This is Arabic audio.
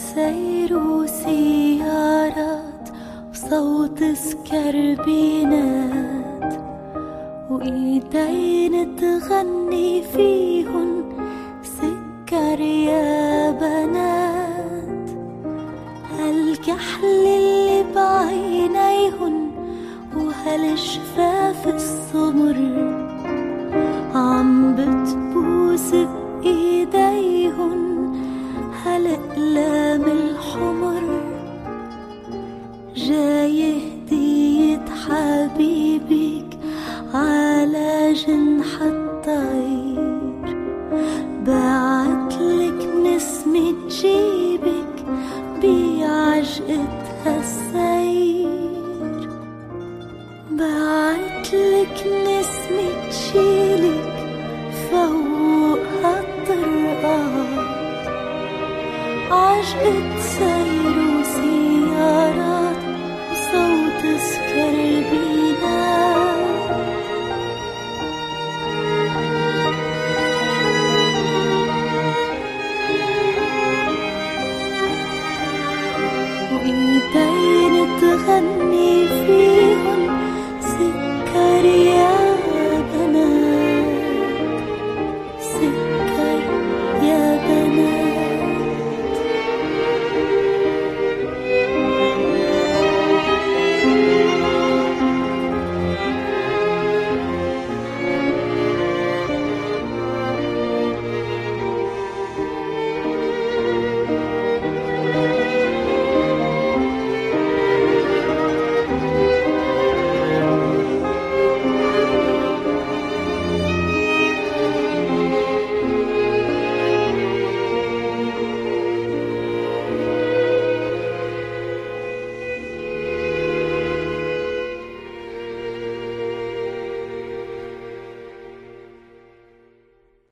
سير وسيارات وصوت سكربينات وإيدين تغني فيهن سكر يا بنات. هالكحل اللي بعينيهن وهالشفاف السمر عم بتبوس بإيديهن هالأقلام الحمر. جاي هدية حبيبك على جنح الطير، بعتلك نسمة جيبك بعجقتها السير، بعتلك نسمة شيلك فوق هالطرقات. عجقة سير وسيارات وصوت سكربينات. وإيدين تغني فيهن سكر يا